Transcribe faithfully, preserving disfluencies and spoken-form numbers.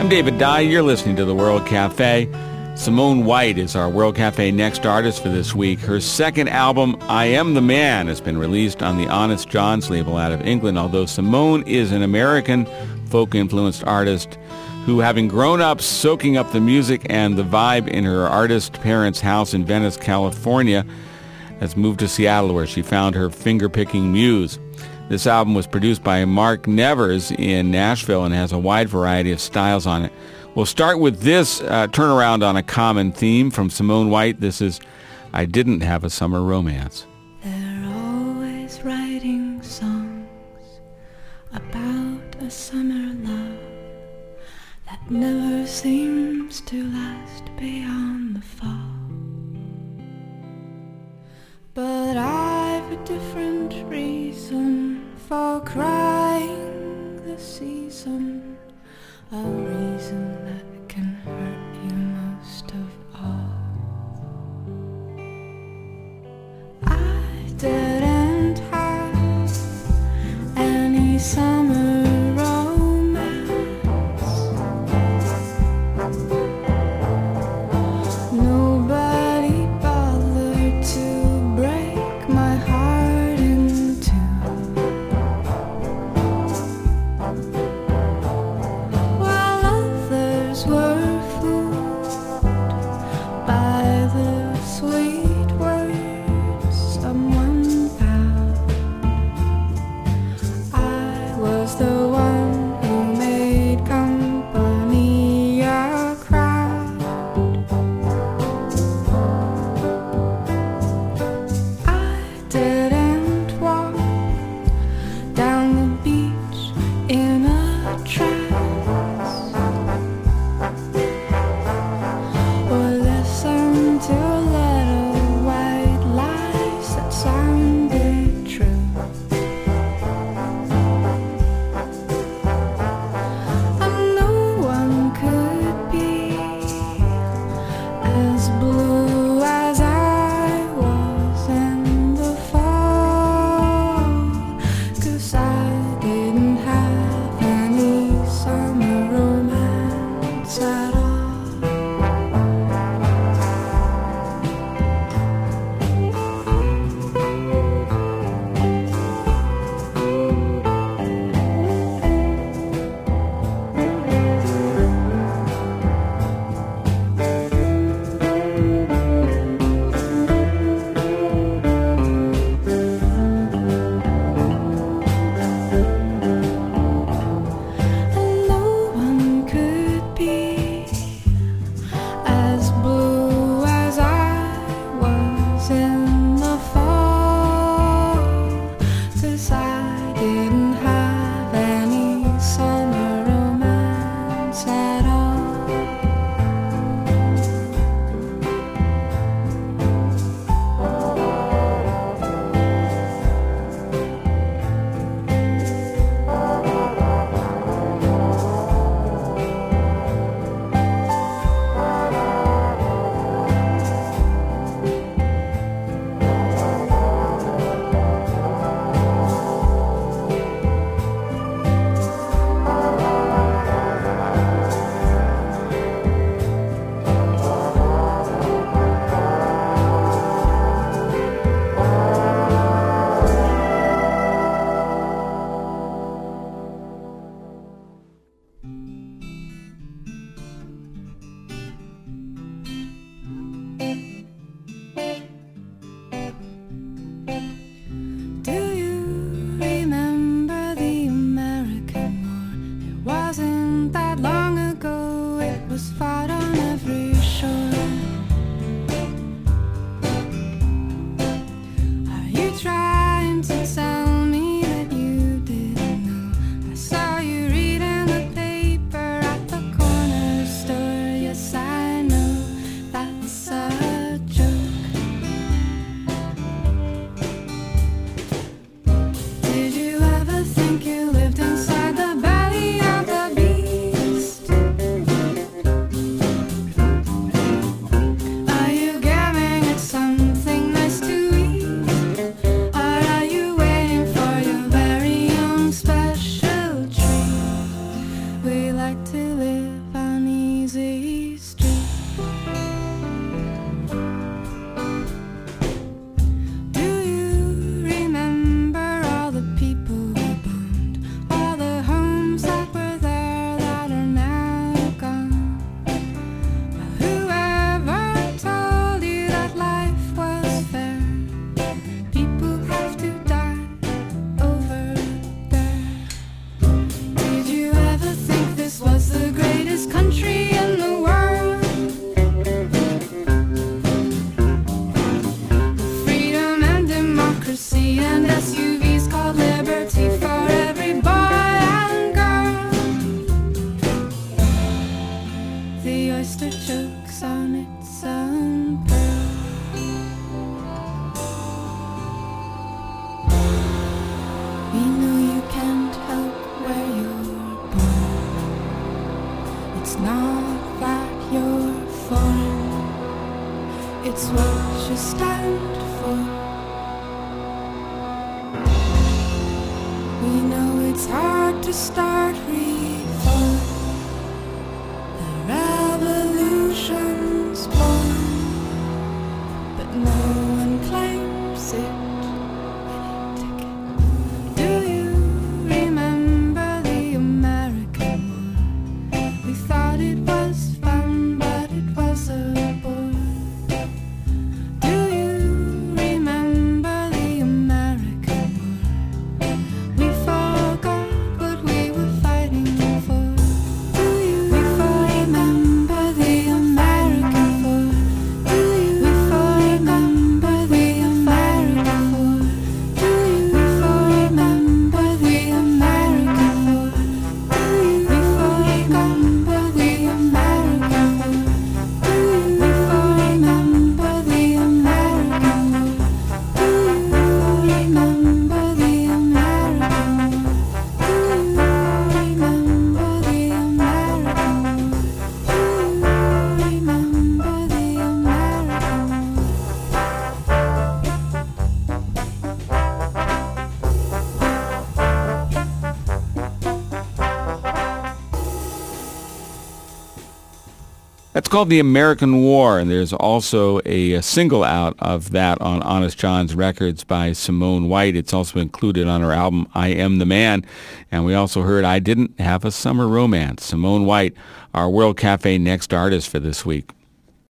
I'm David Dye. You're listening to the World Cafe. Simone White is our World Cafe Next artist for this week. Her second album, I Am the Man, has been released on the Honest Jon's label out of England, although Simone is an American folk-influenced artist who, having grown up soaking up the music and the vibe in her artist parents' house in Venice, California, has moved to Seattle where she found her finger-picking muse. This album was produced by Mark Nevers in Nashville and has a wide variety of styles on it. We'll start with this uh, turnaround on a common theme from Simone White. This is I Didn't Have a Summer Romance. They're always writing songs about a summer love that never seems to last beyond the fall. But I've a different reason for crying this season, a reason that can hurt you most of all. I didn't have any summer romance. Nobody bothered to break my heart in two. While others were fooled by the sweet words someone found, I was the one who made company a crowd. I didn't walk down the beach in a trance or listen to little white lies that sounded true. And no one could be as blue as I was in the fall, 'cause I didn't have any summer romance at all. And no one could be as blue as I was in the fall, 'cause I didn't have any summer romance at all. Do you remember the American War? It wasn't that long ago, it was fought on every shore. Are you trying to tell me that you didn't know? I saw you reading the paper at the corner store. Yes, I know that's a joke. Did you ever think you lived inside the belly of the beast? Are you giving it something nice to eat? Or are you waiting for your very own special treat? We like to live It's not that you're foreign, it's what you stand for. We know it's hard to start reform. The revolution's born, but no one claims it. Do you remember the American war? We thought it was fun, but it was a bore. Do you remember the American war? We forgot what we were fighting for. Do you remember the American war? Do you remember the American war? Do you remember the American war? Do you remember the American war? Do you remember the American war? Do you remember the American war? Do you remember the American war? Do you remember the That's called The American War, and there's also a, a single out of that on Honest John's Records by Simone White. It's also included on her album I Am the Man, and we also heard I Didn't Have a Summer Romance. Simone White, our World Cafe Next artist for this week.